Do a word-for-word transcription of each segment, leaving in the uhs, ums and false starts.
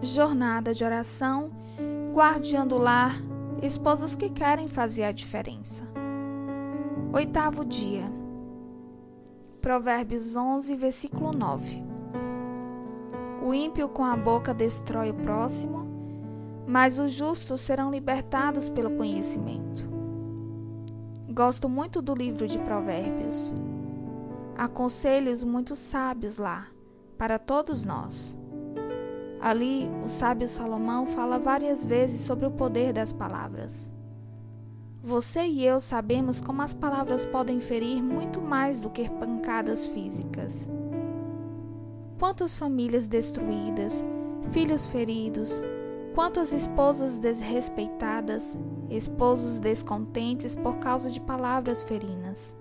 jornada de oração, guardiã do lar, esposas que querem fazer a diferença. Oitavo dia. Provérbios onze, versículo nove. O ímpio com a boca destrói o próximo, mas os justos serão libertados pelo conhecimento. Gosto muito do livro de Provérbios. Há conselhos muito sábios lá, para todos nós. Ali, o sábio Salomão fala várias vezes sobre o poder das palavras. Você e eu sabemos como as palavras podem ferir muito mais do que pancadas físicas. Quantas famílias destruídas, filhos feridos, quantas esposas desrespeitadas, esposos descontentes por causa de palavras ferinas.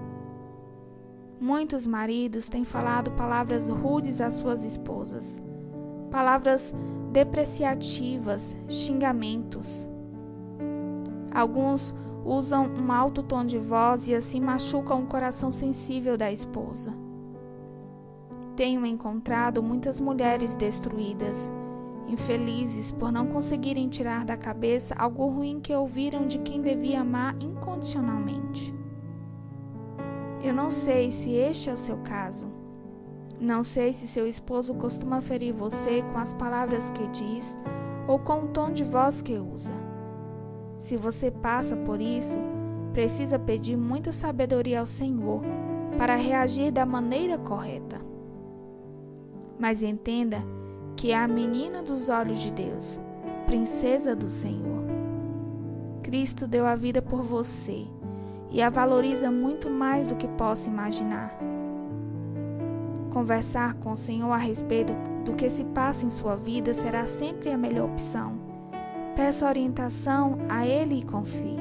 Muitos maridos têm falado palavras rudes às suas esposas, palavras depreciativas, xingamentos. Alguns usam um alto tom de voz e assim machucam o coração sensível da esposa. Tenho encontrado muitas mulheres destruídas, infelizes por não conseguirem tirar da cabeça algo ruim que ouviram de quem devia amar incondicionalmente. Eu não sei se este é o seu caso. Não sei se seu esposo costuma ferir você com as palavras que diz ou com o tom de voz que usa. Se você passa por isso, precisa pedir muita sabedoria ao Senhor para reagir da maneira correta. Mas entenda que é a menina dos olhos de Deus, princesa do Senhor. Cristo deu a vida por você e a valoriza muito mais do que possa imaginar. Conversar com o Senhor a respeito do que se passa em sua vida será sempre a melhor opção. Peça orientação a Ele e confie.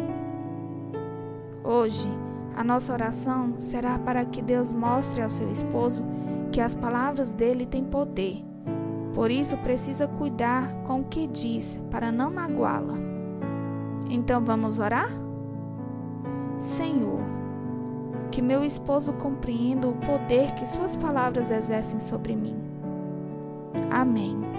Hoje, a nossa oração será para que Deus mostre ao seu esposo que as palavras dele têm poder. Por isso, precisa cuidar com o que diz para não magoá-la. Então, vamos orar? Senhor, que meu esposo compreenda o poder que suas palavras exercem sobre mim. Amém.